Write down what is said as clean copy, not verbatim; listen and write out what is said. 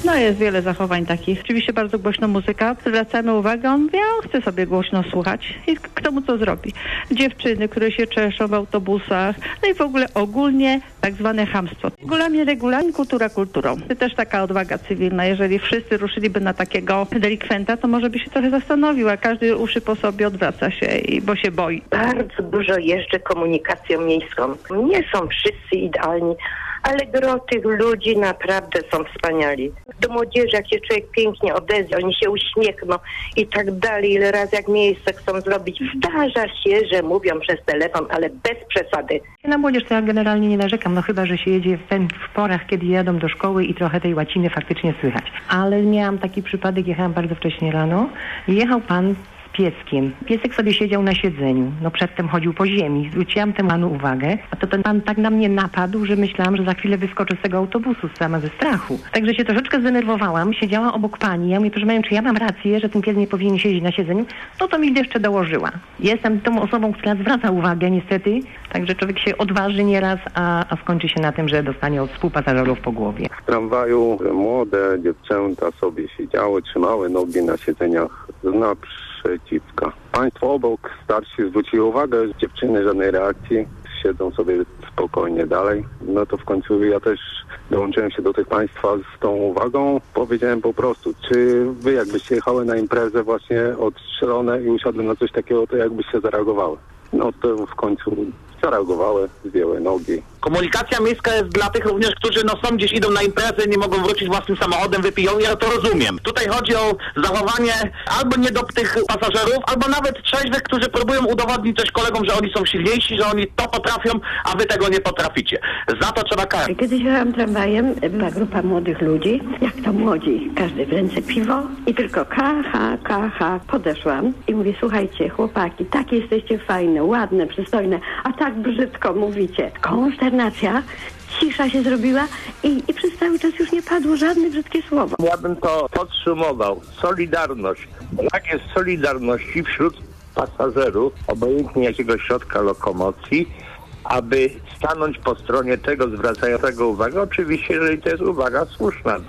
No jest wiele zachowań takich. Oczywiście bardzo głośno muzyka. Zwracamy uwagę, on wie, on chce sobie głośno słuchać. I kto mu to zrobi? Dziewczyny, które się czeszą w autobusach. No i w ogóle ogólnie tak zwane chamstwo. Regulamin, kultura kulturą. To też taka odwaga cywilna. Jeżeli wszyscy ruszyliby na takiego delikwenta, to może by się trochę zastanowił, a każdy uszy po sobie odwraca się, bo się boi. Bardzo dużo jeżdżę komunikacją miejską. Nie są wszyscy idealni, ale gro tych ludzi naprawdę są wspaniali. Do młodzieży, jak się człowiek pięknie odezwie, oni się uśmiechną i tak dalej, ile razy jak miejsce chcą zrobić. Zdarza się, że mówią przez telefon, ale bez przesady. Na młodzież to ja generalnie nie narzekam, no chyba, że się jedzie w porach, kiedy jadą do szkoły i trochę tej łaciny faktycznie słychać. Ale miałam taki przypadek, jechałam bardzo wcześnie rano i jechał pan pieskiem. Piesek sobie siedział na siedzeniu. No przedtem chodził po ziemi. Zwróciłam temu panu uwagę, a to ten pan tak na mnie napadł, że myślałam, że za chwilę wyskoczę z tego autobusu sama ze strachu. Także się troszeczkę zdenerwowałam. Siedziała obok pani. Ja mówię, proszę panią, czy ja mam rację, że ten pies nie powinien siedzieć na siedzeniu? No to mi jeszcze dołożyła. Jestem tą osobą, która zwraca uwagę niestety. Także człowiek się odważy nieraz, a skończy się na tym, że dostanie od współpasażerów po głowie. W tramwaju młode dziewczęta sobie siedziały, trzymały nogi na siedzeniach z naprzeciwka. Państwo obok starsi zwrócili uwagę, że dziewczyny żadnej reakcji, siedzą sobie spokojnie dalej. No to w końcu ja też dołączyłem się do tych państwa z tą uwagą. Powiedziałem po prostu, czy wy jakbyście jechały na imprezę właśnie odstrzelone i usiadły na coś takiego, to jakbyście zareagowały? No to w końcu zareagowały, zdjęły nogi. Komunikacja miejska jest dla tych również, którzy są gdzieś, idą na imprezę, nie mogą wrócić własnym samochodem, wypiją. Ja to rozumiem. Tutaj chodzi o zachowanie albo niedobrych pasażerów, albo nawet trzeźwych, którzy próbują udowodnić coś kolegom, że oni są silniejsi, że oni to potrafią, a wy tego nie potraficie. Za to trzeba karać. Kiedyś jechałam tramwajem, była grupa młodych ludzi, jak to młodzi, każdy w ręce piwo i tylko kacha. Podeszłam i mówię, słuchajcie, chłopaki, takie jesteście fajne, ładne, przystojne, a tak brzydko mówicie. Konsternacja, cisza się zrobiła i przez cały czas już nie padło żadne brzydkie słowo. Ja bym to podsumował. Solidarność. Brak jest solidarności wśród pasażerów, obojętnie jakiego środka lokomocji, aby stanąć po stronie tego zwracającego uwagę. Oczywiście, jeżeli to jest uwaga słuszna.